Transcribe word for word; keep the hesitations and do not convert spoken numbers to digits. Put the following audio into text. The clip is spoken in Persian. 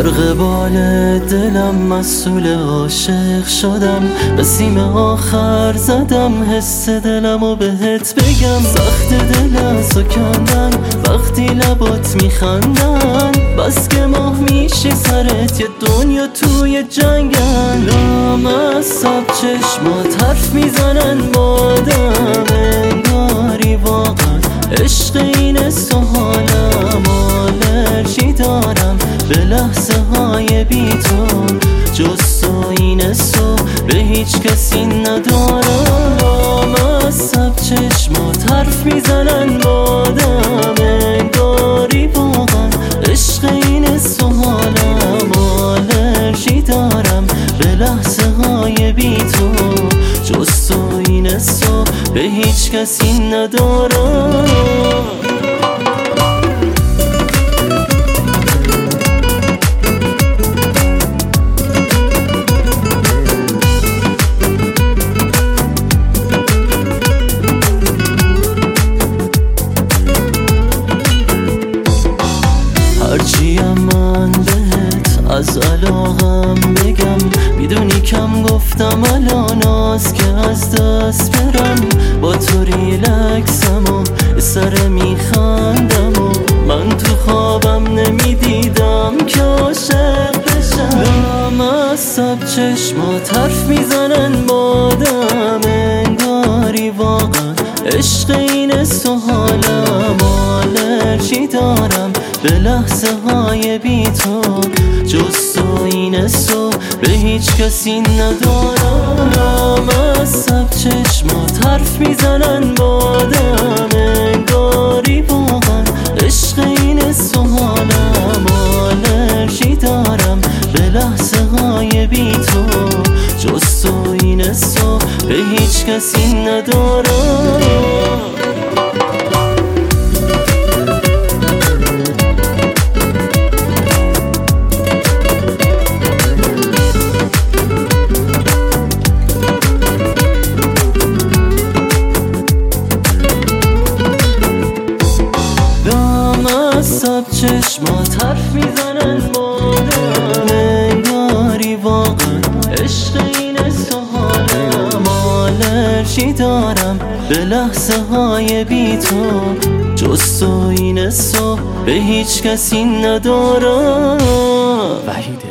در قبال دلم مسئول عاشق شدم، به سیم آخر زدم حس دلمو بهت بگم. سخت دل ازو کندن وقتی لبات میخندن، بس که ماه میشی سرت یه دنیا توی جنگن. لامصب چشمات حرف میزنن با آدم، انگاری واقعا عشق اینه سو حالم. آلرژی دارم به لحظه های بی تو، جز تو این سو به هیچ کسی ندارم. لامصب چشمات حرف میزنن با آدم، انگاری واقعا عشق این سو حالم. آلرژی دارم به لحظه های بی تو، جز تو این سو به هیچ کسی ندارم. هرچیم من بهت از علاقم بگم، میدونی کم گفتم الان از که از دست برم. با تو ریلکسم و سر میخندم و من تو خوابم نمیدیدم که عاشق بشم. لامصب چشمات حرف میزنن با آدم، انگاری واقعا عشق این سو حالم. آلرژی دارم به لحظه های بی تو، جز تو این سو به هیچ کسی ندارم. لامصب چشمات حرف میزنن با آدم، انگاری واقعا عشق این سو حالم. آلرژی دارم به لحظه های بی تو، جز تو این سو به هیچ کسی ندارم. لامصب چشمات حرف میزنن با آدم، انگاری واقعا عشق این سو حالم. آلرژی دارم به لحظه های بی تو، جز تو این سو به هیچ کسی ندارم.